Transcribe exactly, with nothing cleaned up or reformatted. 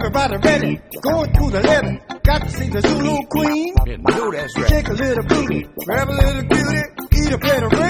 Everybody ready, going to the levee. Got to see the Zulu queen. You know that's right. Shake a little booty, grab a little beauty, eat a plate of bread.